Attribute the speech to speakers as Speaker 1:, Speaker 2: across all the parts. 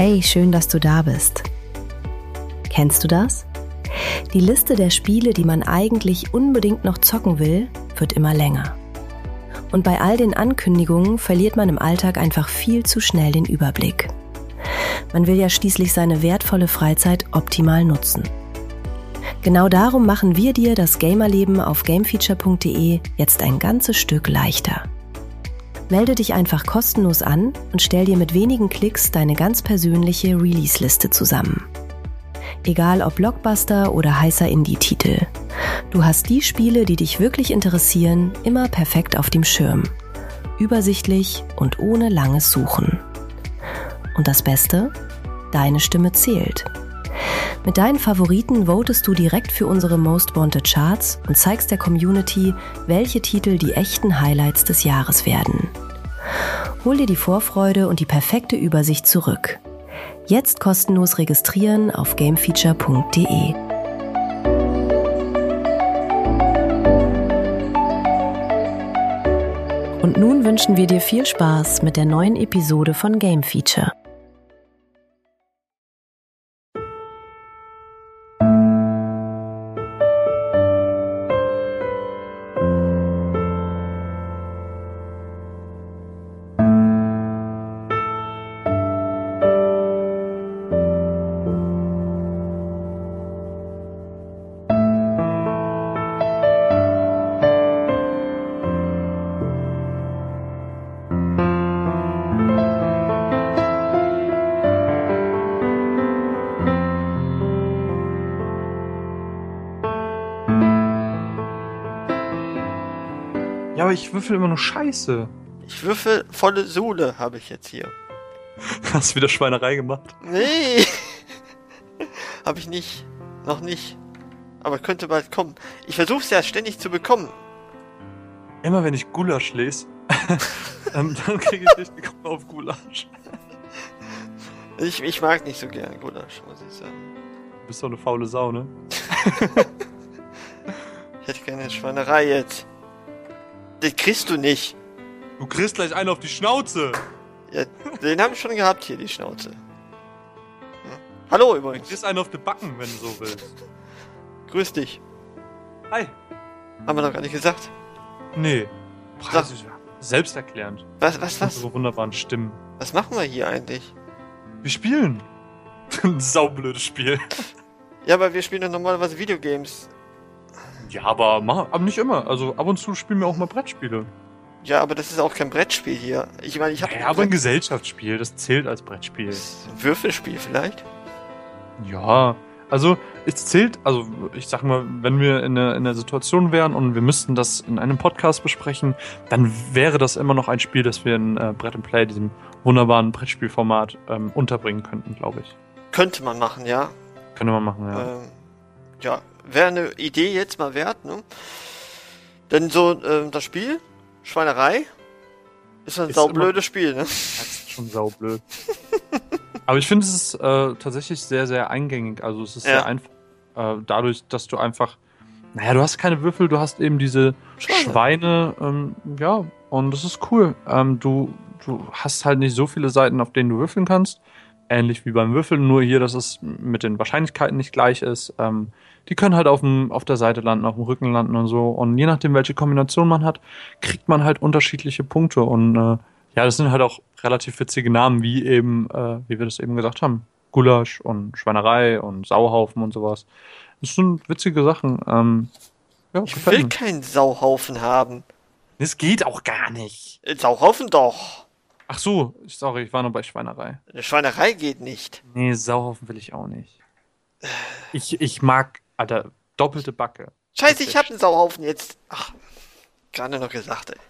Speaker 1: Hey, schön, dass du da bist. Kennst du das? Die Liste der Spiele, die man eigentlich unbedingt noch zocken will, wird immer länger. Und bei all den Ankündigungen verliert man im Alltag einfach viel zu schnell den Überblick. Man will ja schließlich seine wertvolle Freizeit optimal nutzen. Genau darum machen wir dir das Gamerleben auf gamefeature.de jetzt ein ganzes Stück leichter. Melde dich einfach kostenlos an und stell dir mit wenigen Klicks deine ganz persönliche Release-Liste zusammen. Egal ob Blockbuster oder heißer Indie-Titel. Du hast die Spiele, die dich wirklich interessieren, immer perfekt auf dem Schirm. Übersichtlich und ohne langes Suchen. Und das Beste? Deine Stimme zählt. Mit deinen Favoriten votest du direkt für unsere Most Wanted Charts und zeigst der Community, welche Titel die echten Highlights des Jahres werden. Hol dir die Vorfreude und die perfekte Übersicht zurück. Jetzt kostenlos registrieren auf gamefeature.de. Und nun wünschen wir dir viel Spaß mit der neuen Episode von Game Feature.
Speaker 2: Ja, aber ich würfel immer nur Scheiße.
Speaker 3: Ich würfel volle Sohle, habe ich jetzt hier.
Speaker 2: Hast du wieder Schweinerei gemacht?
Speaker 3: Nee. Habe ich nicht. Noch nicht. Aber könnte bald kommen. Ich versuche es ja ständig zu bekommen.
Speaker 2: Immer wenn ich Gulasch lese, dann kriege ich richtig Kopf auf Gulasch.
Speaker 3: Ich mag nicht so gern Gulasch, muss ich sagen.
Speaker 2: Du bist doch eine faule Sau, ne?
Speaker 3: Ich hätte keine Schweinerei jetzt. Den kriegst du nicht.
Speaker 2: Du kriegst gleich einen auf die Schnauze.
Speaker 3: Ja, den habe ich schon gehabt hier, die Schnauze. Hm? Hallo
Speaker 2: Du
Speaker 3: übrigens.
Speaker 2: kriegst einen auf die Backen, wenn du so willst.
Speaker 3: Grüß dich.
Speaker 2: Hi.
Speaker 3: Haben wir noch gar nicht gesagt.
Speaker 2: Nee. Preis selbsterklärend.
Speaker 3: Was?
Speaker 2: Unsere wunderbaren Stimmen.
Speaker 3: Was machen wir hier eigentlich?
Speaker 2: Wir spielen. Ein saublödes Spiel.
Speaker 3: Ja, aber wir spielen ja normalerweise Videogames.
Speaker 2: Ja, aber nicht immer. Also ab und zu spielen wir auch mal Brettspiele.
Speaker 3: Ja, aber das ist auch kein Brettspiel hier. Ich meine, ich habe...
Speaker 2: Ja, aber ein Gesellschaftsspiel, das zählt als Brettspiel.
Speaker 3: Ein Würfelspiel vielleicht?
Speaker 2: Ja, also es zählt, also ich sag mal, wenn wir in einer Situation wären und wir müssten das in einem Podcast besprechen, dann wäre das immer noch ein Spiel, das wir in Brett and Play, diesem wunderbaren Brettspielformat, unterbringen könnten, glaube ich.
Speaker 3: Könnte man machen, ja.
Speaker 2: Könnte man machen, ja.
Speaker 3: Ja, wäre eine Idee jetzt mal wert, ne? Denn so das Spiel, Schweinerei, ist ein saublödes Spiel, ne?
Speaker 2: Das ist schon saublöd. Aber ich finde, es ist tatsächlich sehr, sehr eingängig. Also es ist sehr einfach, dadurch, dass du einfach, du hast keine Würfel, du hast eben diese Schweine, ja, und das ist cool. Du hast halt nicht so viele Seiten, auf denen du würfeln kannst. Ähnlich wie beim Würfeln, nur hier, dass es mit den Wahrscheinlichkeiten nicht gleich ist. Die können halt auf der Seite landen, auf dem Rücken landen und so. Und je nachdem, welche Kombination man hat, kriegt man halt unterschiedliche Punkte. Und ja, das sind halt auch relativ witzige Namen, wie eben, wie wir das eben gesagt haben. Gulasch und Schweinerei und Sauhaufen und sowas. Das sind witzige Sachen. Ja,
Speaker 3: ich will keinen Sauhaufen haben.
Speaker 2: Das geht auch gar nicht.
Speaker 3: Sauhaufen doch.
Speaker 2: Ach so, sorry, ich war nur bei Schweinerei.
Speaker 3: Eine Schweinerei geht nicht.
Speaker 2: Nee, Sauhaufen will ich auch nicht. Ich mag, Alter, doppelte Backe.
Speaker 3: Scheiße, ich hab einen Sauhaufen jetzt. Ach, gerade noch gesagt, ey.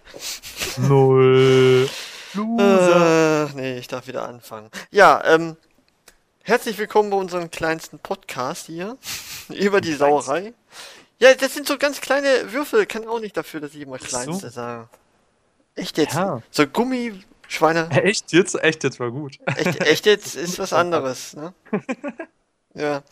Speaker 2: 0. Loser.
Speaker 3: Nee, ich darf wieder anfangen. Ja, herzlich willkommen bei unserem kleinsten Podcast hier. Über die Sauerei. Ja, das sind so ganz kleine Würfel. Kann auch nicht dafür, dass ich immer kleinste sage. Echt jetzt?
Speaker 2: Ja.
Speaker 3: So Gummischweine.
Speaker 2: Echt jetzt? Echt jetzt war gut.
Speaker 3: Echt jetzt ist was anderes, ne? Ja.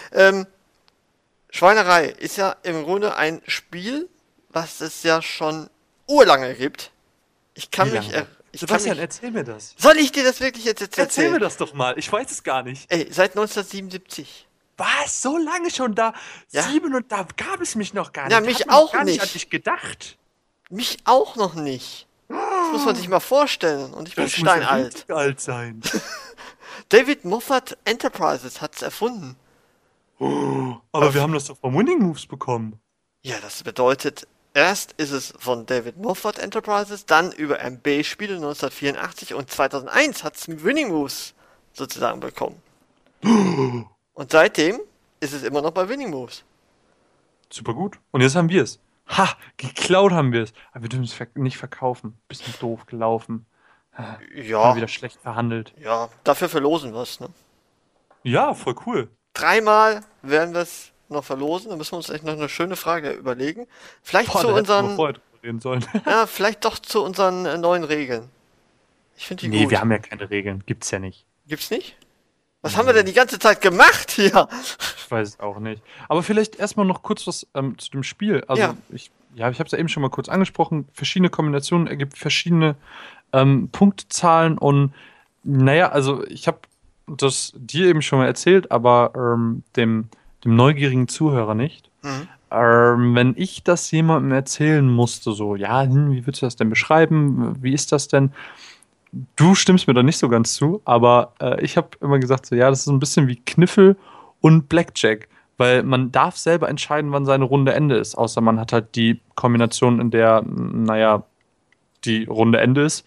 Speaker 3: Schweinerei ist ja im Grunde ein Spiel, was es ja schon urlange gibt. Ich kann mich
Speaker 2: Sebastian, erzähl mir das.
Speaker 3: Soll ich dir das wirklich jetzt erzählen?
Speaker 2: Erzähl mir das doch mal, ich weiß es gar nicht.
Speaker 3: Ey, seit 1977.
Speaker 2: Was? So lange schon da?
Speaker 3: Ja.
Speaker 2: 7 und da gab es mich noch gar nicht.
Speaker 3: Ja, mich
Speaker 2: Hat man
Speaker 3: auch
Speaker 2: gar
Speaker 3: nicht.
Speaker 2: An dich gedacht.
Speaker 3: Mich auch noch nicht. Das muss man sich mal vorstellen. Und ich bin
Speaker 2: Das muss ja
Speaker 3: steinalt.
Speaker 2: richtig alt sein.
Speaker 3: David Moffat Enterprises hat's erfunden.
Speaker 2: Aber wir haben das doch von Winning Moves bekommen.
Speaker 3: Ja, das bedeutet, erst ist es von David Moffat Enterprises, dann über MB-Spiele 1984 und 2001 hat es Winning Moves sozusagen bekommen. Und seitdem ist es immer noch bei Winning Moves.
Speaker 2: Super gut. Und jetzt haben wir es. Ha, geklaut haben wir es. Aber wir dürfen es nicht verkaufen. Bisschen doof gelaufen.
Speaker 3: Ja.
Speaker 2: Haben wieder schlecht verhandelt.
Speaker 3: Ja, dafür verlosen wir es, ne?
Speaker 2: Ja, voll cool.
Speaker 3: 3-mal werden wir es noch verlosen. Da müssen wir uns echt noch eine schöne Frage überlegen. Vielleicht zu unseren.
Speaker 2: Reden sollen.
Speaker 3: Ja, vielleicht doch zu unseren neuen Regeln. Ich finde die gut.
Speaker 2: Nee, wir haben ja keine Regeln. Gibt's ja nicht.
Speaker 3: Gibt's nicht? Was haben wir denn die ganze Zeit gemacht hier?
Speaker 2: Ich weiß es auch nicht. Aber vielleicht erstmal noch kurz was zu dem Spiel. Also
Speaker 3: Ja.
Speaker 2: ich habe es ja eben schon mal kurz angesprochen. Verschiedene Kombinationen ergibt verschiedene Punktezahlen und naja, also ich habe das dir eben schon mal erzählt, aber dem neugierigen Zuhörer nicht. Wenn ich das jemandem erzählen musste, so, ja, wie würdest du das denn beschreiben? Wie ist das denn? Du stimmst mir da nicht so ganz zu, aber ich habe immer gesagt, so, ja, das ist ein bisschen wie Kniffel und Blackjack, weil man darf selber entscheiden, wann seine Runde Ende ist, außer man hat halt die Kombination, in der, naja, die Runde Ende ist.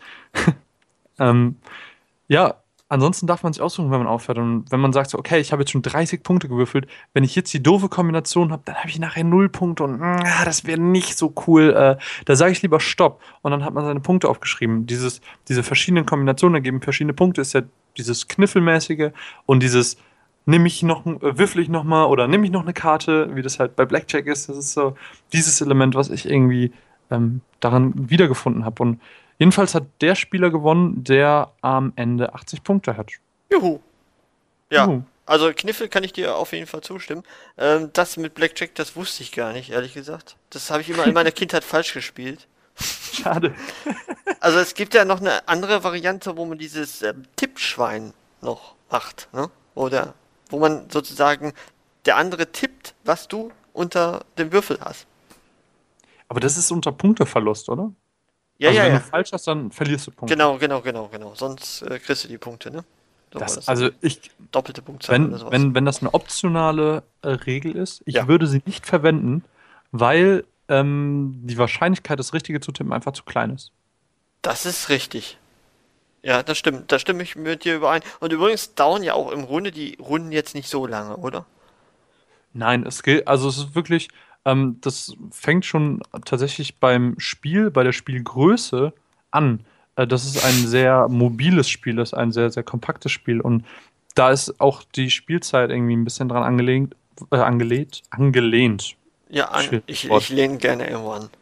Speaker 2: Ja, ansonsten darf man sich aussuchen, wenn man aufhört. Und wenn man sagt so, okay, ich habe jetzt schon 30 Punkte gewürfelt, wenn ich jetzt die doofe Kombination habe, dann habe ich nachher 0 Punkte und das wäre nicht so cool. Da sage ich lieber Stopp. Und dann hat man seine Punkte aufgeschrieben. Diese verschiedenen Kombinationen ergeben verschiedene Punkte, ist ja dieses Kniffelmäßige und dieses würfel ich noch mal oder nehme ich noch eine Karte, wie das halt bei Blackjack ist. Das ist so dieses Element, was ich irgendwie daran wiedergefunden habe. Und jedenfalls hat der Spieler gewonnen, der am Ende 80 Punkte hat.
Speaker 3: Juhu. Ja,
Speaker 2: Juhu.
Speaker 3: also Kniffel kann ich dir auf jeden Fall zustimmen. Das mit Blackjack, das wusste ich gar nicht, ehrlich gesagt. Das habe ich immer in meiner Kindheit falsch gespielt.
Speaker 2: Schade.
Speaker 3: Also es gibt ja noch eine andere Variante, wo man dieses Tippschwein noch macht, ne? Oder wo man sozusagen der andere tippt, was du unter dem Würfel hast.
Speaker 2: Aber das ist unter Punkteverlust, oder?
Speaker 3: Ja,
Speaker 2: also
Speaker 3: ja,
Speaker 2: wenn
Speaker 3: ja.
Speaker 2: du falsch hast, dann verlierst du Punkte.
Speaker 3: Genau. Sonst kriegst du die Punkte, ne? So war das.
Speaker 2: Also
Speaker 3: Doppelte Punktzahl oder sowas.
Speaker 2: wenn das eine optionale Regel ist, ich
Speaker 3: Ja.
Speaker 2: würde sie nicht verwenden, weil die Wahrscheinlichkeit, das Richtige zu tippen, einfach zu klein ist.
Speaker 3: Das ist richtig. Ja, das stimmt. Da stimme ich mit dir überein. Und übrigens dauern ja auch im Grunde die Runden jetzt nicht so lange, oder?
Speaker 2: Nein, es ist wirklich, das fängt schon tatsächlich beim Spiel, bei der Spielgröße an. Das ist ein sehr mobiles Spiel, das ist ein sehr, sehr kompaktes Spiel und da ist auch die Spielzeit irgendwie ein bisschen dran angelehnt.
Speaker 3: Ja, ich lehne gerne irgendwo an.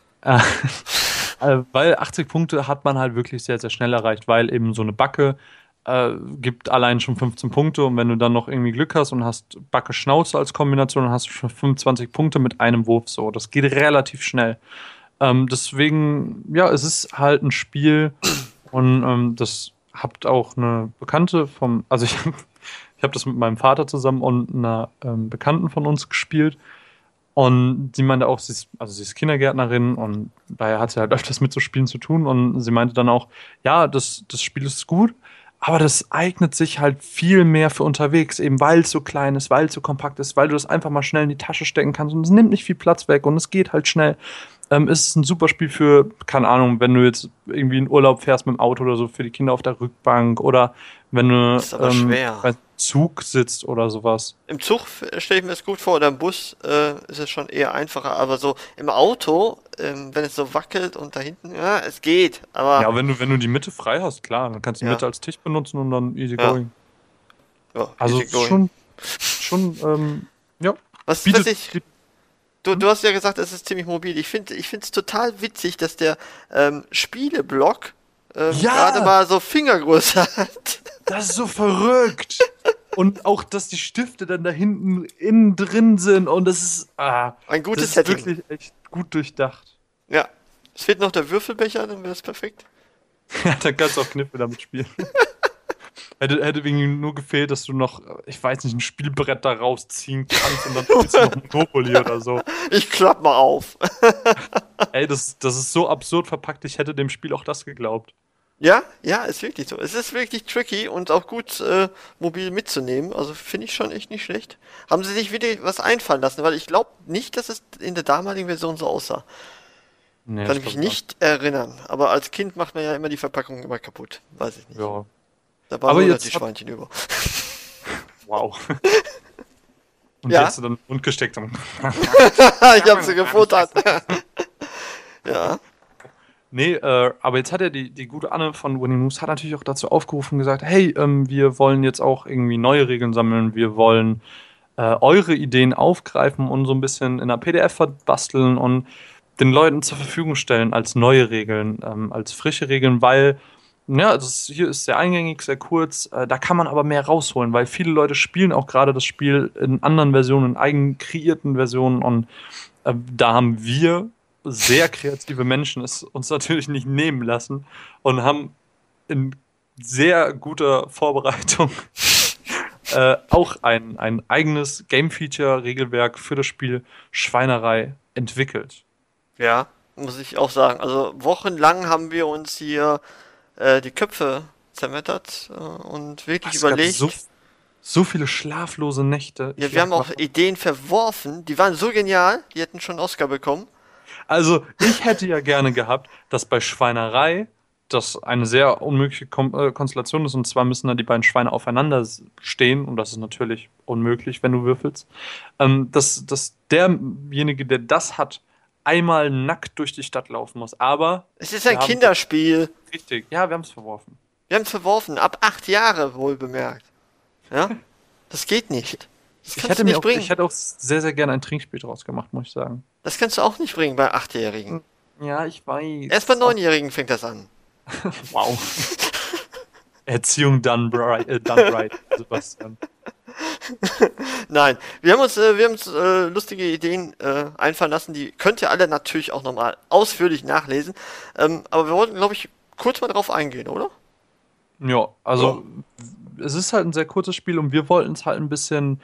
Speaker 2: Weil 80 Punkte hat man halt wirklich sehr, sehr schnell erreicht, weil eben so eine Backe gibt allein schon 15 Punkte und wenn du dann noch irgendwie Glück hast und hast Backe Schnauze als Kombination, dann hast du schon 25 Punkte mit einem Wurf. So, das geht relativ schnell. Deswegen, ja, es ist halt ein Spiel und das habt auch eine Bekannte also ich habe das mit meinem Vater zusammen und einer Bekannten von uns gespielt. Und sie meinte auch, sie ist Kindergärtnerin und daher hat sie halt öfters mit so Spielen zu tun. Und sie meinte dann auch, ja, das Spiel ist gut, aber das eignet sich halt viel mehr für unterwegs, eben weil es so klein ist, weil es so kompakt ist, weil du das einfach mal schnell in die Tasche stecken kannst und es nimmt nicht viel Platz weg und es geht halt schnell. Ist ein super Spiel für, keine Ahnung, wenn du jetzt irgendwie in Urlaub fährst mit dem Auto oder so, für die Kinder auf der Rückbank oder wenn du
Speaker 3: Das ist aber schwer.
Speaker 2: beim Zug sitzt oder sowas.
Speaker 3: Im Zug stelle ich mir das gut vor, oder im Bus ist es schon eher einfacher, aber so im Auto, wenn es so wackelt und da hinten, ja, es geht, aber
Speaker 2: Ja, wenn du die Mitte frei hast, klar, dann kannst du die
Speaker 3: Ja.
Speaker 2: Mitte als Tisch benutzen und dann easy
Speaker 3: Ja.
Speaker 2: going.
Speaker 3: ja,
Speaker 2: Also
Speaker 3: easy going.
Speaker 2: ja.
Speaker 3: Was
Speaker 2: bietet-
Speaker 3: ich, du hast ja gesagt, es ist ziemlich mobil. Ich finde es total witzig, dass der Spieleblock
Speaker 2: Ja!
Speaker 3: gerade mal so Fingergröße hat.
Speaker 2: Das ist so verrückt. Und auch, dass die Stifte dann da hinten innen drin sind und das ist,
Speaker 3: Ein gutes
Speaker 2: das ist
Speaker 3: Setting.
Speaker 2: wirklich echt gut durchdacht.
Speaker 3: Ja. Es fehlt noch der Würfelbecher, dann wäre das perfekt.
Speaker 2: Ja, dann kannst du auch Kniffe damit spielen. Hätte irgendwie nur gefehlt, dass du noch, ich weiß nicht, ein Spielbrett da rausziehen kannst und dann spielst du noch Monopoly oder so.
Speaker 3: Ich klapp mal auf.
Speaker 2: Ey, das ist so absurd verpackt, ich hätte dem Spiel auch das geglaubt.
Speaker 3: Ja, ist wirklich so. Es ist wirklich tricky und auch gut mobil mitzunehmen. Also finde ich schon echt nicht schlecht. Haben sie sich wieder was einfallen lassen, weil ich glaube nicht, dass es in der damaligen Version so aussah.
Speaker 2: Nee,
Speaker 3: Kann ich mich nicht erinnern. Aber als Kind macht man ja immer die Verpackung immer kaputt. Weiß ich nicht.
Speaker 2: Ja.
Speaker 3: Da waren
Speaker 2: Aber
Speaker 3: nur
Speaker 2: jetzt
Speaker 3: die Schweinchen über.
Speaker 2: Wow. Und
Speaker 3: Ja?
Speaker 2: die hast du dann in den Mund gesteckt.
Speaker 3: Ich hab sie gefuttert. Ja.
Speaker 2: Nee, aber jetzt hat ja die gute Anne von Winning Moves hat natürlich auch dazu aufgerufen und gesagt, hey, wir wollen jetzt auch irgendwie neue Regeln sammeln, wir wollen eure Ideen aufgreifen und so ein bisschen in einer PDF verbasteln und den Leuten zur Verfügung stellen als neue Regeln, als frische Regeln, weil ja, hier ist sehr eingängig, sehr kurz, da kann man aber mehr rausholen, weil viele Leute spielen auch gerade das Spiel in anderen Versionen, in eigen kreierten Versionen und da haben wir sehr kreative Menschen es uns natürlich nicht nehmen lassen und haben in sehr guter Vorbereitung auch ein eigenes Game-Feature-Regelwerk für das Spiel Schweinerei entwickelt.
Speaker 3: Ja, muss ich auch sagen. Also wochenlang haben wir uns hier die Köpfe zermettert und wirklich
Speaker 2: Es gab
Speaker 3: überlegt.
Speaker 2: so viele schlaflose Nächte.
Speaker 3: Ja, wir haben auch Ideen verworfen, die waren so genial, die hätten schon einen Oscar bekommen.
Speaker 2: Also, ich hätte ja gerne gehabt, dass bei Schweinerei das eine sehr unmögliche Konstellation ist. Und zwar müssen da die beiden Schweine aufeinander stehen. Und das ist natürlich unmöglich, wenn du würfelst. Dass derjenige, der das hat, einmal nackt durch die Stadt laufen muss. Aber
Speaker 3: Es ist ein Kinderspiel.
Speaker 2: Richtig, ja, wir haben es verworfen.
Speaker 3: Wir haben es verworfen, ab 8 Jahre wohl bemerkt. Ja? Das geht nicht. Das kannst du nicht bringen.
Speaker 2: Ich hätte auch sehr, sehr gerne ein Trinkspiel draus gemacht, muss ich sagen.
Speaker 3: Das kannst du auch nicht bringen bei 8-Jährigen.
Speaker 2: Ja, ich weiß.
Speaker 3: Erst bei 9-Jährigen fängt das an.
Speaker 2: Wow. Erziehung done right, Sebastian.
Speaker 3: Nein, wir haben uns lustige Ideen einfallen lassen, die könnt ihr alle natürlich auch nochmal ausführlich nachlesen. Aber wir wollten, glaube ich, kurz mal drauf eingehen, oder?
Speaker 2: Ja, also es ist halt ein sehr kurzes Spiel und wir wollten es halt ein bisschen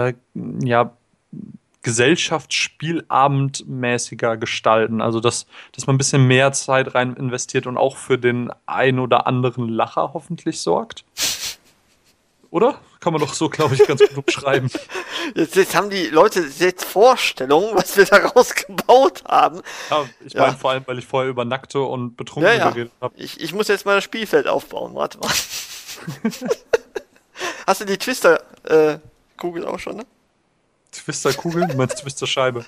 Speaker 2: Gesellschaftsspielabendmäßiger gestalten. Also dass man ein bisschen mehr Zeit rein investiert und auch für den ein oder anderen Lacher hoffentlich sorgt. Oder? Kann man doch so, glaube ich, ganz gut beschreiben.
Speaker 3: Jetzt haben die Leute jetzt Vorstellungen, was wir daraus gebaut haben.
Speaker 2: Ja, ich meine vor allem, weil ich vorher über Nackte und Betrunkene geredet habe.
Speaker 3: Ich muss jetzt mal das Spielfeld aufbauen. Warte mal. Hast du die Twister-Kugel auch schon, ne?
Speaker 2: Twister-Kugel? Du meinst Twister-Scheibe?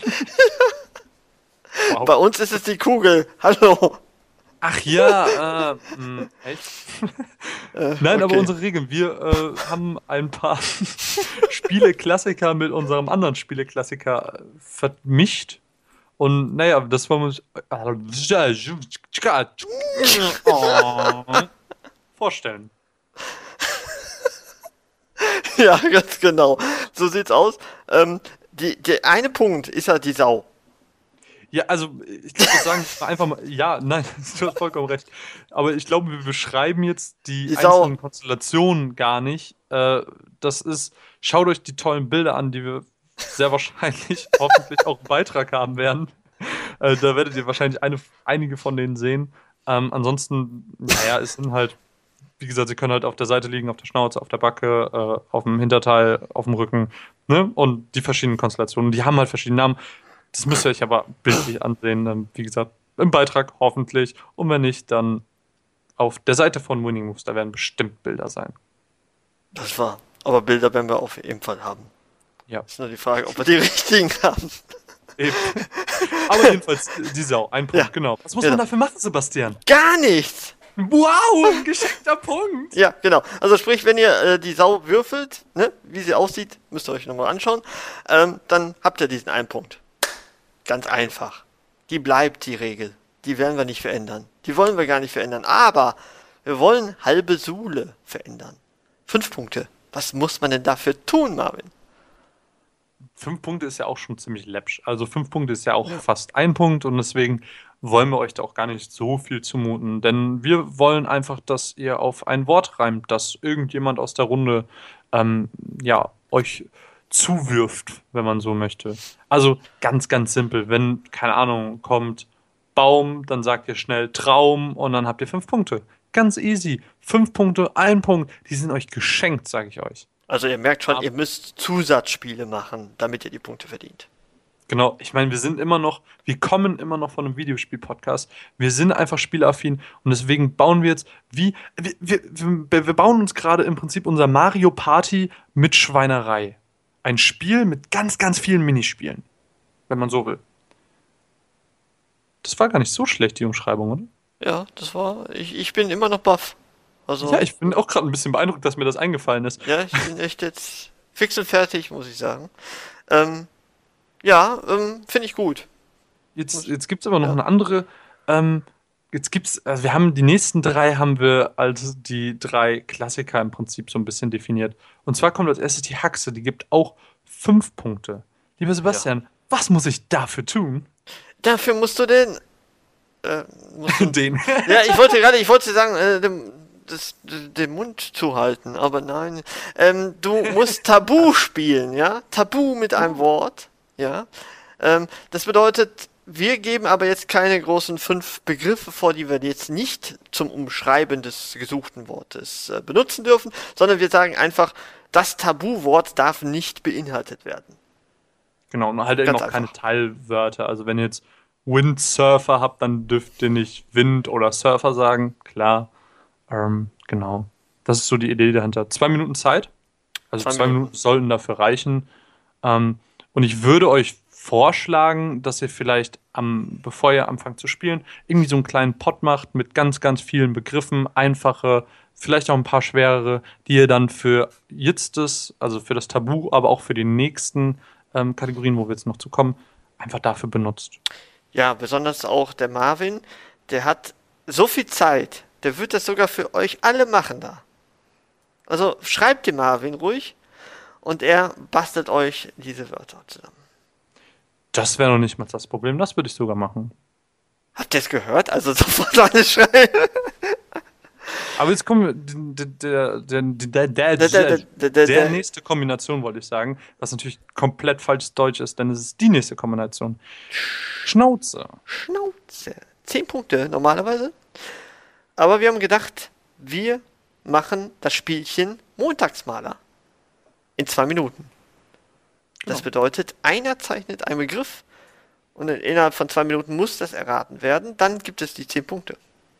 Speaker 3: Wow. Bei uns ist es die Kugel. Hallo.
Speaker 2: Ach ja, echt? Nein, okay. Aber unsere Regeln. Wir haben ein paar Spieleklassiker mit unserem anderen Spieleklassiker vermischt. Und naja, das wollen wir uns vorstellen.
Speaker 3: Ja, ganz genau. So sieht's aus. Der eine Punkt ist ja die Sau.
Speaker 2: Ja, also ich glaube, wir sagen einfach mal, ja, nein, du hast vollkommen recht. Aber ich glaube, wir beschreiben jetzt die einzelnen Konstellationen gar nicht. Das ist, schaut euch die tollen Bilder an, die wir sehr wahrscheinlich hoffentlich auch im Beitrag haben werden. Da werdet ihr wahrscheinlich einige von denen sehen. Ansonsten, naja, es sind halt, wie gesagt, sie können halt auf der Seite liegen, auf der Schnauze, auf der Backe, auf dem Hinterteil, auf dem Rücken, ne? Und die verschiedenen Konstellationen, die haben halt verschiedene Namen. Das müsst ihr euch aber bildlich ansehen, wie gesagt, im Beitrag hoffentlich. Und wenn nicht, dann auf der Seite von Winning Moves, da werden bestimmt Bilder sein.
Speaker 3: Das war. Aber Bilder werden wir auf jeden Fall haben.
Speaker 2: Ja.
Speaker 3: Ist nur die Frage, ob wir die richtigen haben.
Speaker 2: Eben. Aber jedenfalls die Sau, ein Punkt, genau. Was muss man dafür machen, Sebastian?
Speaker 3: Gar nichts!
Speaker 2: Wow, ein geschenkter Punkt!
Speaker 3: Ja, genau. Also sprich, wenn ihr die Sau würfelt, ne, wie sie aussieht, müsst ihr euch nochmal anschauen, dann habt ihr diesen einen Punkt. Ganz einfach. Die bleibt die Regel. Die werden wir nicht verändern. Die wollen wir gar nicht verändern. Aber wir wollen halbe Sule verändern. 5 Punkte. Was muss man denn dafür tun, Marvin?
Speaker 2: 5 Punkte ist ja auch schon ziemlich läppsch. Also 5 Punkte ist ja auch fast 1 Punkt und deswegen wollen wir euch da auch gar nicht so viel zumuten. Denn wir wollen einfach, dass ihr auf ein Wort reimt, das irgendjemand aus der Runde euch zuwirft, wenn man so möchte. Also ganz, ganz simpel. Wenn, keine Ahnung, kommt Baum, dann sagt ihr schnell Traum und dann habt ihr 5 Punkte. Ganz easy. 5 Punkte, 1 Punkt. Die sind euch geschenkt, sage ich euch.
Speaker 3: Also ihr merkt schon, ihr müsst Zusatzspiele machen, damit ihr die Punkte verdient.
Speaker 2: Genau, ich meine, wir kommen immer noch von einem Videospiel-Podcast. Wir sind einfach spielaffin und deswegen bauen wir jetzt wir bauen uns gerade im Prinzip unser Mario Party mit Schweinerei. Ein Spiel mit ganz, ganz vielen Minispielen, wenn man so will. Das war gar nicht so schlecht, die Umschreibung, oder?
Speaker 3: Ja, ich bin immer noch baff. Also,
Speaker 2: ja, ich bin auch gerade ein bisschen beeindruckt, dass mir das eingefallen ist.
Speaker 3: Ja, ich bin echt jetzt fix und fertig, muss ich sagen. Finde ich gut.
Speaker 2: Jetzt gibt es aber noch eine andere. Also wir haben die nächsten 3 haben wir als die 3 Klassiker im Prinzip so ein bisschen definiert. Und zwar kommt als erstes die Haxe, die gibt auch 5 Punkte. Lieber Sebastian, was muss ich dafür tun?
Speaker 3: Dafür musst du
Speaker 2: den.
Speaker 3: Ja, ich wollte sagen, den Mund zuhalten, aber nein. Du musst Tabu spielen, ja? Tabu mit einem Wort, ja? Das bedeutet, wir geben aber jetzt keine großen 5 Begriffe vor, die wir jetzt nicht zum Umschreiben des gesuchten Wortes benutzen dürfen, sondern wir sagen einfach, das Tabuwort darf nicht beinhaltet werden.
Speaker 2: Genau, und halt eben auch keine Teilwörter. Also wenn ihr jetzt Windsurfer habt, dann dürft ihr nicht Wind oder Surfer sagen, klar. Genau. Das ist so die Idee dahinter. 2 Minuten Zeit. Also 2 Minuten sollten dafür reichen. Und ich würde euch vorschlagen, dass ihr vielleicht, bevor ihr anfangt zu spielen, irgendwie so einen kleinen Pot macht mit ganz, ganz vielen Begriffen, einfache, vielleicht auch ein paar schwerere, die ihr dann für also für das Tabu, aber auch für die nächsten Kategorien, wo wir jetzt noch zu kommen, einfach dafür benutzt.
Speaker 3: Ja, besonders auch der Marvin, der hat so viel Zeit, der wird das sogar für euch alle machen da. Also schreibt dem Marvin ruhig und er bastelt euch diese Wörter zusammen.
Speaker 2: Das wäre noch nicht mal das Problem, das würde ich sogar machen.
Speaker 3: Habt ihr es gehört? Also sofort alles schreiben.
Speaker 2: Aber jetzt kommen wir, der nächste Kombination, wollte ich sagen, was natürlich komplett falsch Deutsch ist, denn es ist die nächste Kombination. Schnauze.
Speaker 3: 10 Punkte normalerweise. Aber wir haben gedacht, wir machen das Spielchen Montagsmaler. In 2 Minuten. Das bedeutet, einer zeichnet einen Begriff und innerhalb von 2 Minuten muss das erraten werden. Dann gibt es die 10 Punkte.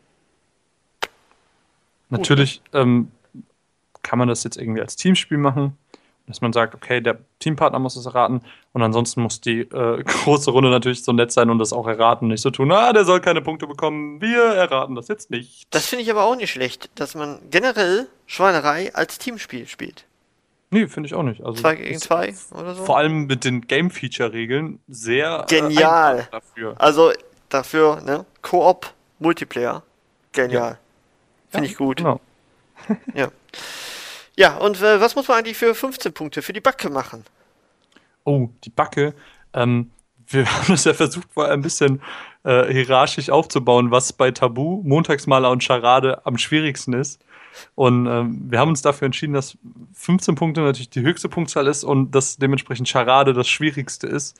Speaker 2: Natürlich kann man das jetzt irgendwie als Teamspiel machen, dass man sagt, okay, der Teampartner muss es erraten und ansonsten muss die große Runde natürlich so nett sein und das auch erraten, nicht so tun, der soll keine Punkte bekommen, wir erraten das jetzt nicht.
Speaker 3: Das finde ich aber auch nicht schlecht, dass man generell Schweinerei als Teamspiel spielt.
Speaker 2: Nee, finde ich auch nicht. Also
Speaker 3: 2 gegen 2 oder so?
Speaker 2: Vor allem mit den Game-Feature-Regeln sehr
Speaker 3: genial
Speaker 2: dafür.
Speaker 3: Also dafür, ne? Koop, Multiplayer. Genial. Ja. Finde ich gut.
Speaker 2: Genau.
Speaker 3: Ja, und was muss man eigentlich für 15 Punkte für die Backe machen?
Speaker 2: Oh, die Backe. Wir haben es ja versucht, mal ein bisschen hierarchisch aufzubauen, was bei Tabu, Montagsmaler und Charade am schwierigsten ist. Und wir haben uns dafür entschieden, dass 15 Punkte natürlich die höchste Punktzahl ist und dass dementsprechend Charade das Schwierigste ist.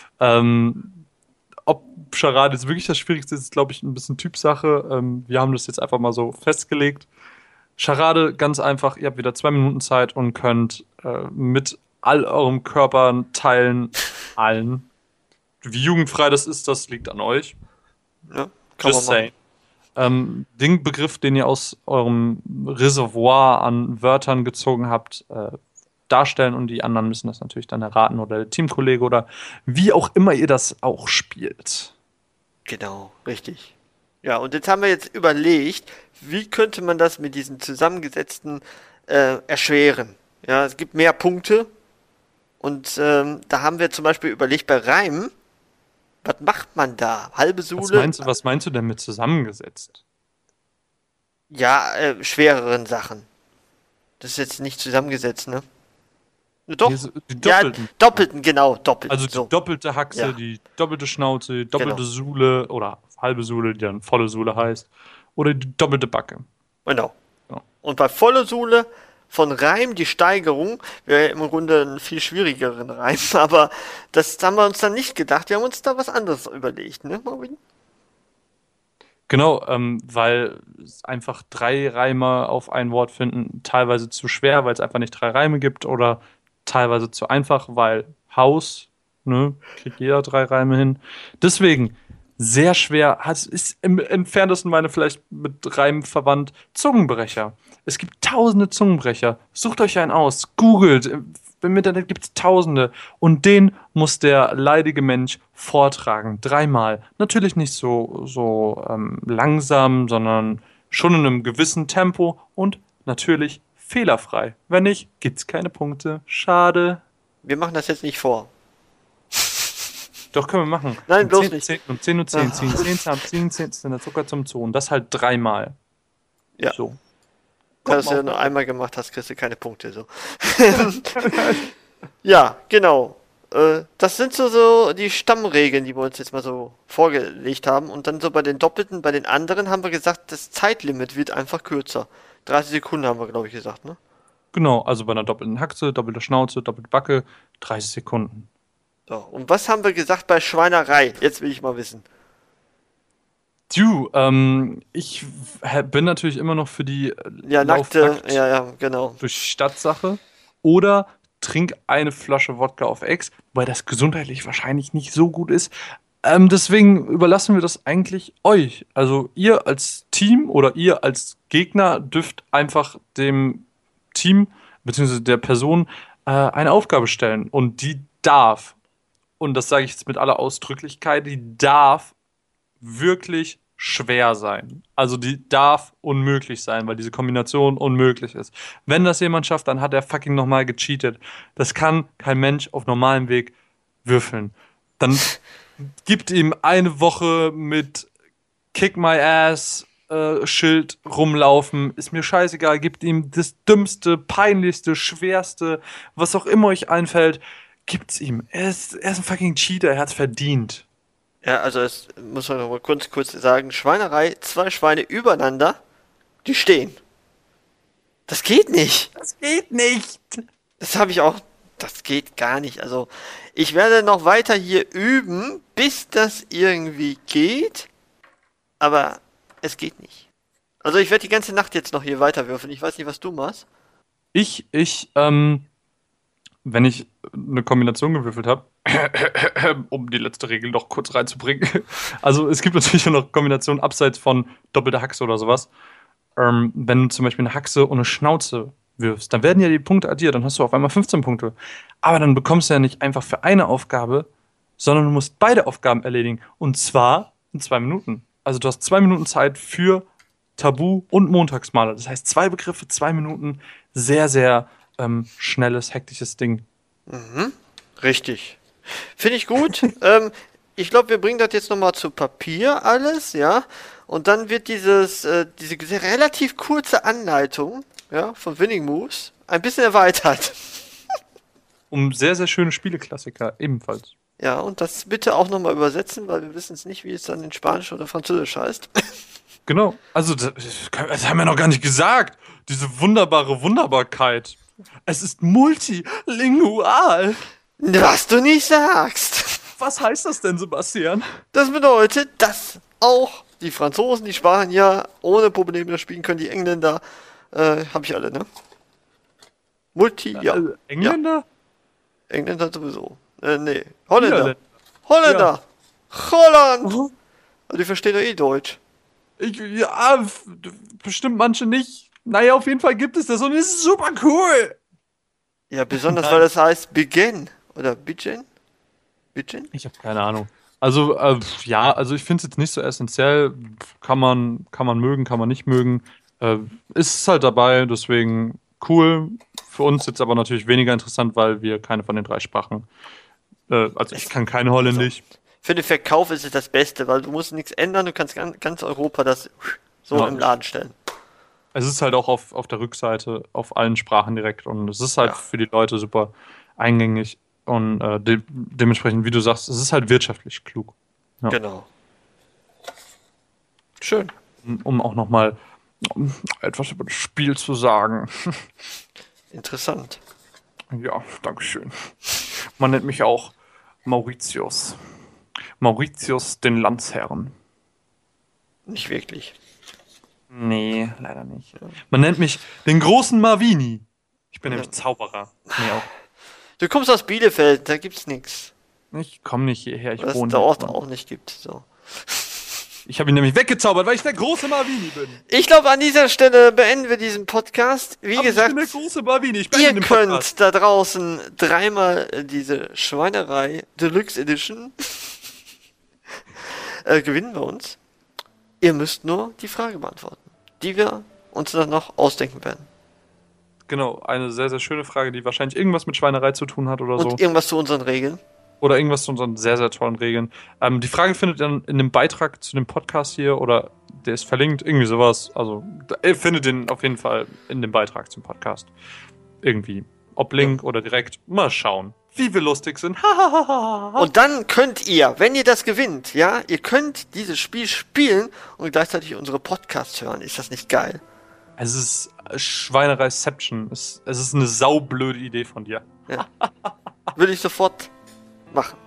Speaker 2: Ob Charade jetzt wirklich das Schwierigste ist, glaube ich, ein bisschen Typsache. Wir haben das jetzt einfach mal so festgelegt. Charade, ganz einfach, ihr habt wieder 2 Minuten Zeit und könnt mit all eurem Körperteilen allen. Wie jugendfrei das ist, das liegt an euch.
Speaker 3: Ja, kann man machen.
Speaker 2: Den Begriff, den ihr aus eurem Reservoir an Wörtern gezogen habt, darstellen und die anderen müssen das natürlich dann erraten oder der Teamkollege oder wie auch immer ihr das auch spielt.
Speaker 3: Genau, richtig. Ja, und jetzt haben wir jetzt überlegt, wie könnte man das mit diesen zusammengesetzten erschweren. Ja, es gibt mehr Punkte und da haben wir zum Beispiel überlegt bei Reimen, was macht man da? Halbe Sule?
Speaker 2: Was meinst du denn mit zusammengesetzt?
Speaker 3: Ja, schwereren Sachen. Das ist jetzt nicht zusammengesetzt, ne? Doch.
Speaker 2: Die doppelten.
Speaker 3: Ja, doppelten, genau, doppelt.
Speaker 2: Also die doppelte Haxe, die doppelte Schnauze, die doppelte Sohle oder halbe Sohle, die dann volle Sohle heißt. Oder die doppelte Backe.
Speaker 3: Genau.
Speaker 2: Ja.
Speaker 3: Und bei volle Sohle von Reim die Steigerung wäre im Grunde ein viel schwierigeren Reim, aber das haben wir uns dann nicht gedacht. Wir haben uns da was anderes überlegt, ne, Marvin?
Speaker 2: Genau, weil einfach 3 Reime auf ein Wort finden teilweise zu schwer, weil es einfach nicht 3 Reime gibt oder teilweise zu einfach, weil Haus, ne, kriegt jeder 3 Reime hin. Deswegen sehr schwer, ist im entferntesten meine vielleicht mit Reimen verwandt, Zungenbrecher. Es gibt tausende Zungenbrecher. Sucht euch einen aus, googelt. Im Internet gibt es tausende. Und den muss der leidige Mensch vortragen. 3-mal. Natürlich nicht so langsam, sondern schon in einem gewissen Tempo und natürlich fehlerfrei. Wenn nicht, gibt's keine Punkte. Schade.
Speaker 3: Wir machen das jetzt nicht vor.
Speaker 2: Doch, können wir machen.
Speaker 3: Nein, bloß nicht.
Speaker 2: 10 und 10, 10 Zahn, 10 der Zucker zum Zoo. Und das halt 3-mal.
Speaker 3: Ja.
Speaker 2: So.
Speaker 3: Wenn du es ja nur einmal gemacht hast, kriegst du keine Punkte. So. Ja, genau. Das sind so die Stammregeln, die wir uns jetzt mal so vorgelegt haben. Und dann so bei den Doppelten, bei den anderen haben wir gesagt, das Zeitlimit wird einfach kürzer. 30 Sekunden haben wir, glaube ich, gesagt, ne?
Speaker 2: Genau, also bei einer doppelten Haxe, doppelte Schnauze, doppelte Backe, 30 Sekunden.
Speaker 3: So, und was haben wir gesagt bei Schweinerei? Jetzt will ich mal wissen.
Speaker 2: Du, ich bin natürlich immer noch für die
Speaker 3: nackte, ja, genau.
Speaker 2: durch Stadtsache oder trink eine Flasche Wodka auf Ex, weil das gesundheitlich wahrscheinlich nicht so gut ist. Deswegen überlassen wir das eigentlich euch. Also ihr als Team oder ihr als Gegner dürft einfach dem Team bzw. der Person eine Aufgabe stellen und die darf, und das sage ich jetzt mit aller Ausdrücklichkeit, die darf wirklich schwer sein. Also die darf unmöglich sein, weil diese Kombination unmöglich ist. Wenn das jemand schafft, dann hat er fucking nochmal gecheatet. Das kann kein Mensch auf normalem Weg würfeln. Dann gibt ihm eine Woche mit Kick my ass Schild rumlaufen. Ist mir scheißegal. Gibt ihm das dümmste, peinlichste, schwerste, was auch immer euch einfällt. Gibt's ihm. Er ist ein fucking Cheater. Er hat's verdient.
Speaker 3: Ja, also es muss man noch mal kurz sagen, Schweinerei, 2 Schweine übereinander, die stehen. Das geht nicht.
Speaker 2: Das geht nicht.
Speaker 3: Das habe ich auch, das geht gar nicht. Also ich werde noch weiter hier üben, bis das irgendwie geht, aber es geht nicht. Also ich werde die ganze Nacht jetzt noch hier weiterwürfeln. Ich weiß nicht, was du machst.
Speaker 2: Wenn ich eine Kombination gewürfelt habe, um die letzte Regel noch kurz reinzubringen. Also es gibt natürlich noch Kombinationen abseits von doppelter Haxe oder sowas. Wenn du zum Beispiel eine Haxe und eine Schnauze wirfst, dann werden ja die Punkte addiert, dann hast du auf einmal 15 Punkte. Aber dann bekommst du ja nicht einfach für eine Aufgabe, sondern du musst beide Aufgaben erledigen. Und zwar in 2 Minuten. Also du hast 2 Minuten Zeit für Tabu und Montagsmaler. Das heißt 2 Begriffe, 2 Minuten. Sehr, sehr schnelles, hektisches Ding.
Speaker 3: Mhm. Richtig. Finde ich gut. Ich glaube, wir bringen das jetzt nochmal zu Papier alles, ja. Und dann wird diese relativ kurze Anleitung, ja, von Winning Moves ein bisschen erweitert.
Speaker 2: Um sehr, sehr schöne Spieleklassiker ebenfalls.
Speaker 3: Ja, und das bitte auch nochmal übersetzen, weil wir wissen es nicht, wie es dann in Spanisch oder Französisch heißt.
Speaker 2: Genau. Also, das haben wir noch gar nicht gesagt. Diese wunderbare Wunderbarkeit. Es ist multilingual.
Speaker 3: Was du nicht sagst.
Speaker 2: Was heißt das denn, Sebastian?
Speaker 3: Das bedeutet, dass auch die Franzosen, die Spanier ohne Probleme das spielen können, die Engländer, habe ich alle, ne? Ja.
Speaker 2: Engländer?
Speaker 3: Ja. Engländer sowieso. Nee, Holländer.
Speaker 2: Ja.
Speaker 3: Holländer. Ja. Holland. Die verstehen doch eh Deutsch.
Speaker 2: Ja, bestimmt manche nicht. Naja, auf jeden Fall gibt es das und es ist super cool.
Speaker 3: Ja, besonders, weil das heißt Begin. Oder Begin? Begin?
Speaker 2: Ich habe keine Ahnung. Also, also ich finde es jetzt nicht so essentiell. Kann man mögen, kann man nicht mögen. Ist halt dabei, deswegen cool. Für uns jetzt aber natürlich weniger interessant, weil wir keine von den 3 Sprachen. Also ich kann keine Holländisch.
Speaker 3: Für den Verkauf ist es das Beste, weil du musst nichts ändern, du kannst ganz Europa das so im Laden stellen.
Speaker 2: Es ist halt auch auf der Rückseite auf allen Sprachen direkt und es ist halt für die Leute super eingängig und dementsprechend, wie du sagst, es ist halt wirtschaftlich klug. Ja.
Speaker 3: Genau. Schön.
Speaker 2: Um auch nochmal etwas über das Spiel zu sagen.
Speaker 3: Interessant.
Speaker 2: Ja, dankeschön. Man nennt mich auch Mauritius. Mauritius den Landsherren.
Speaker 3: Nicht wirklich.
Speaker 2: Nee, leider nicht. Man nennt mich den großen Marvini. Ich bin nämlich Zauberer. Nee, auch.
Speaker 3: Du kommst aus Bielefeld, da gibt's nichts.
Speaker 2: Ich komme nicht hierher, ich
Speaker 3: Was
Speaker 2: wohne
Speaker 3: der
Speaker 2: hier.
Speaker 3: Ort auch nicht gibt. So.
Speaker 2: Ich habe ihn nämlich weggezaubert, weil ich der große Marvini bin.
Speaker 3: Ich glaube, an dieser Stelle beenden wir diesen Podcast. Wie gesagt,
Speaker 2: ich bin der große Marvini. Ich bin
Speaker 3: ihr
Speaker 2: in dem
Speaker 3: könnt
Speaker 2: Podcast.
Speaker 3: da draußen dreimal diese Schweinerei Deluxe Edition gewinnen bei uns. Ihr müsst nur die Frage beantworten, die wir uns dann noch ausdenken werden.
Speaker 2: Genau, eine sehr, sehr schöne Frage, die wahrscheinlich irgendwas mit Schweinerei zu tun hat oder
Speaker 3: Und
Speaker 2: so.
Speaker 3: irgendwas zu unseren Regeln.
Speaker 2: Oder irgendwas zu unseren sehr, sehr tollen Regeln. Die Frage findet ihr dann in dem Beitrag zu dem Podcast hier oder der ist verlinkt, irgendwie sowas. Also ihr findet den auf jeden Fall in dem Beitrag zum Podcast. Irgendwie. Ob Link oder direkt. Mal schauen, wie wir lustig sind.
Speaker 3: Und dann könnt ihr, wenn ihr das gewinnt, ja, ihr könnt dieses Spiel spielen und gleichzeitig unsere Podcasts hören. Ist das nicht geil?
Speaker 2: Es ist Schweinereiception. Es ist eine saublöde Idee von dir.
Speaker 3: Ja. Würde ich sofort machen.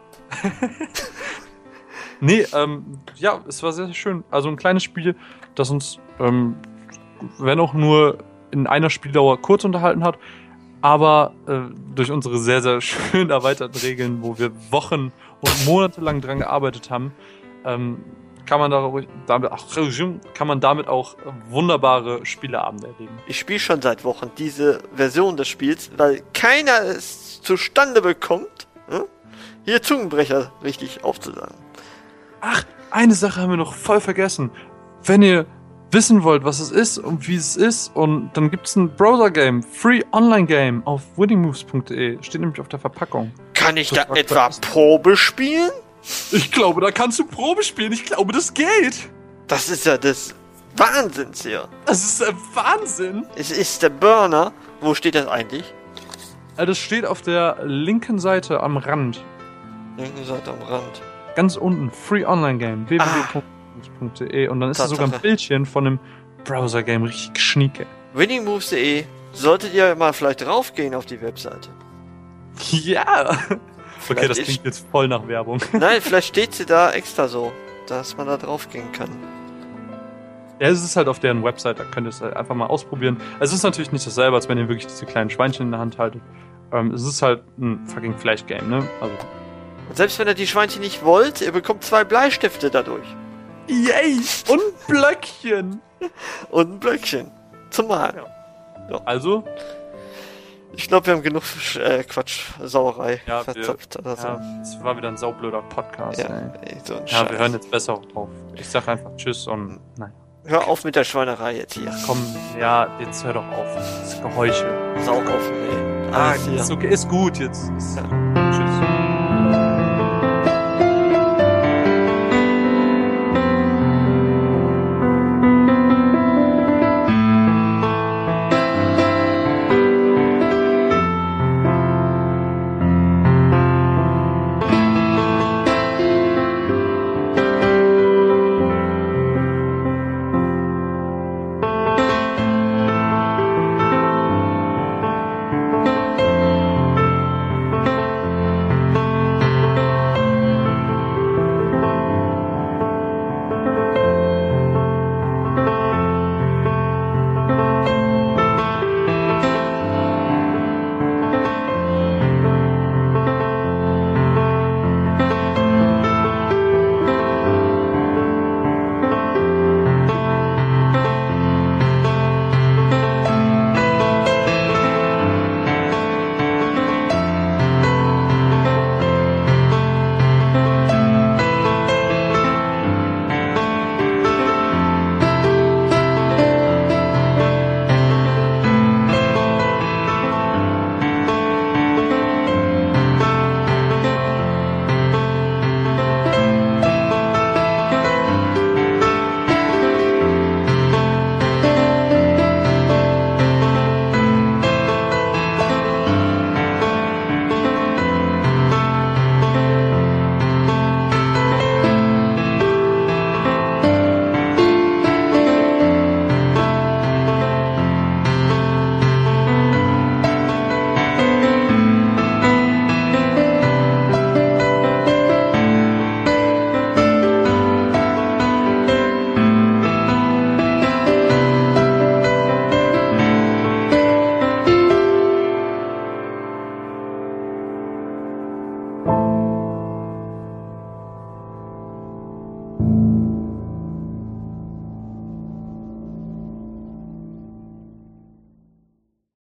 Speaker 2: Nee, ja, es war sehr, sehr schön. Also ein kleines Spiel, das uns, wenn auch nur in einer Spieldauer kurz unterhalten hat, aber durch unsere sehr, sehr schön erweiterten Regeln, wo wir Wochen und Monate lang dran gearbeitet haben, kann man damit auch wunderbare Spieleabende erleben.
Speaker 3: Ich spiele schon seit Wochen diese Version des Spiels, weil keiner es zustande bekommt, hier Zungenbrecher richtig aufzusagen.
Speaker 2: Ach, eine Sache haben wir noch voll vergessen. Wenn ihr wissen wollt, was es ist und wie es ist, und dann gibt es ein Browser-Game, Free Online-Game auf winningmoves.de. Steht nämlich auf der Verpackung.
Speaker 3: Kann ich da etwa Probe spielen?
Speaker 2: Ich glaube, da kannst du Probe spielen. Ich glaube, das geht.
Speaker 3: Das ist ja des Wahnsinns hier.
Speaker 2: Das ist Wahnsinn.
Speaker 3: Es ist der Burner. Wo steht das eigentlich?
Speaker 2: Das steht auf der linken Seite am Rand.
Speaker 3: Linke Seite am Rand.
Speaker 2: Ganz unten, Free Online Game, www.winningmoves.de. Und dann ist da sogar ein Bildchen von einem Browser-Game, richtig schnieke.
Speaker 3: winningmoves.de. Solltet ihr mal vielleicht draufgehen auf die Webseite.
Speaker 2: Ja.
Speaker 3: Vielleicht
Speaker 2: okay, das klingt jetzt voll nach Werbung.
Speaker 3: Nein, vielleicht steht sie da extra so, dass man da draufgehen kann.
Speaker 2: Ja, es ist halt auf deren Website, da könnt ihr es halt einfach mal ausprobieren. Es ist natürlich nicht dasselbe, als wenn ihr wirklich diese kleinen Schweinchen in der Hand haltet. Es ist halt ein fucking Flash-Game, ne? Also.
Speaker 3: Und selbst wenn ihr die Schweinchen nicht wollt, ihr bekommt 2 Bleistifte dadurch.
Speaker 2: Yay! Und ein Blöckchen!
Speaker 3: Und ein Blöckchen. Zum Malen.
Speaker 2: Ja. Also?
Speaker 3: Ich glaube, wir haben genug Sauerei
Speaker 2: verzapft.
Speaker 3: Oder so.
Speaker 2: Es war wieder ein saublöder Podcast,
Speaker 3: ja,
Speaker 2: ey.
Speaker 3: So ein
Speaker 2: wir hören jetzt besser drauf. Ich sag einfach Tschüss und nein.
Speaker 3: Hör auf mit der Schweinerei jetzt hier.
Speaker 2: Komm, ja, jetzt hör doch auf. Das Geheuchel.
Speaker 3: Saug auf, ey.
Speaker 2: Ist okay, ist gut jetzt.
Speaker 3: Ja.